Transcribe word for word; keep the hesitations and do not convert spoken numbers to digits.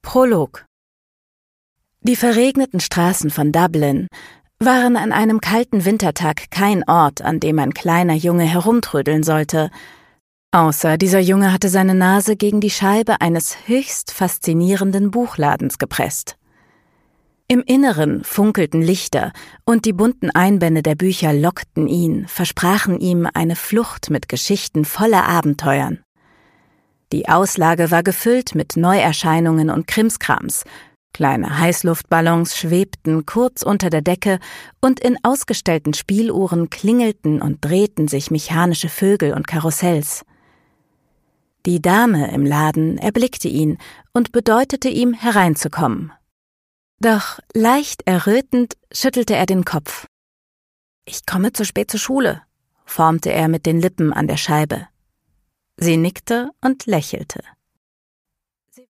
Prolog. Die verregneten Straßen von Dublin waren an einem kalten Wintertag kein Ort, an dem ein kleiner Junge herumtrödeln sollte, außer dieser Junge hatte seine Nase gegen die Scheibe eines höchst faszinierenden Buchladens gepresst. Im Inneren funkelten Lichter, und die bunten Einbände der Bücher lockten ihn, versprachen ihm eine Flucht mit Geschichten voller Abenteuern. Die Auslage war gefüllt mit Neuerscheinungen und Krimskrams. Kleine Heißluftballons schwebten kurz unter der Decke, und in ausgestellten Spieluhren klingelten und drehten sich mechanische Vögel und Karussells. Die Dame im Laden erblickte ihn und bedeutete ihm, hereinzukommen. Doch leicht errötend schüttelte er den Kopf. »Ich komme zu spät zur Schule«, formte er mit den Lippen an der Scheibe. Sie nickte und lächelte.